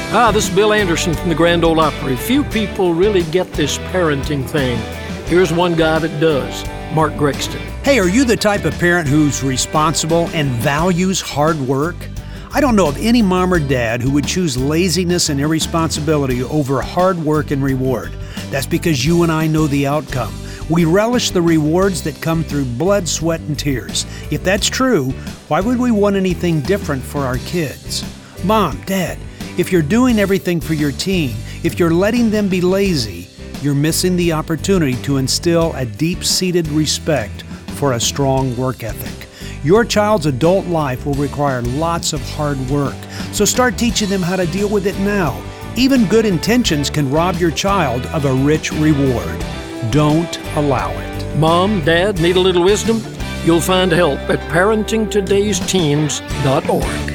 This is Bill Anderson from the Grand Ole Opry. Few people really get this parenting thing. Here's one guy that does, Mark Grexton. Hey, are you the type of parent who's responsible and values hard work? I don't know of any mom or dad who would choose laziness and irresponsibility over hard work and reward. That's because you and I know the outcome. We relish the rewards that come through blood, sweat, and tears. If that's true, why would we want anything different for our kids? Mom, Dad, if you're doing everything for your teen, if you're letting them be lazy, you're missing the opportunity to instill a deep-seated respect for a strong work ethic. Your child's adult life will require lots of hard work, so start teaching them how to deal with it now. Even good intentions can rob your child of a rich reward. Don't allow it. Mom, Dad, need a little wisdom? You'll find help at parentingtodaysteens.org.